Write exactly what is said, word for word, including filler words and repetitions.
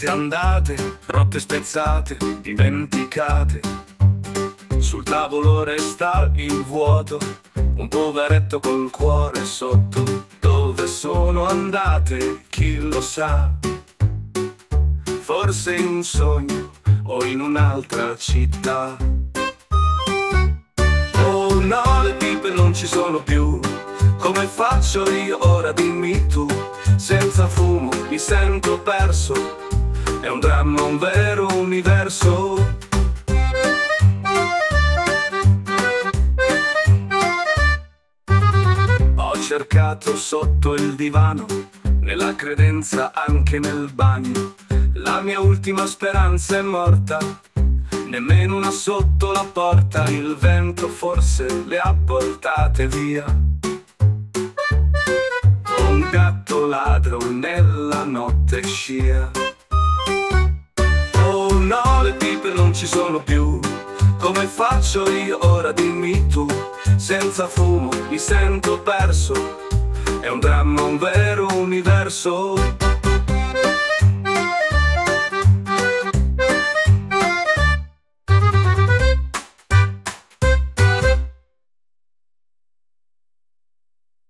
Notte andate, notte spezzate, dimenticate. Sul tavolo resta il vuoto, un poveretto col cuore sotto. Dove sono andate, chi lo sa? Forse in un sogno o in un'altra città. Oh no, le pipe non ci sono più. Come faccio io ora, dimmi tu? Senza fumo mi sento perso. È un dramma, un vero universo. Ho cercato sotto il divano, nella credenza anche nel bagno. La mia ultima speranza è morta, nemmeno una sotto la porta. Il vento forse le ha portate via. Un gatto ladro nella notte scia. Oh no, le pipe non ci sono più. Come faccio io ora, dimmi tu? Senza fumo mi sento perso. È un dramma, un vero universo.